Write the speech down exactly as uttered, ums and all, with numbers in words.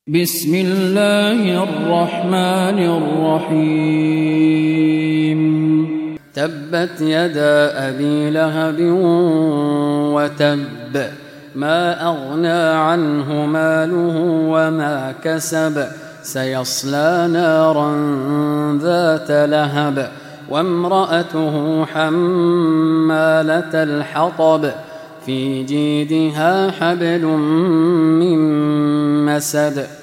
بسم الله الرحمن الرحيم تبت يدا أبي لهب وتب ما أغنى عنه ماله وما كسب سيصلى نارا ذات لهب وامرأته حمالة الحطب في جيدها حبل من مسد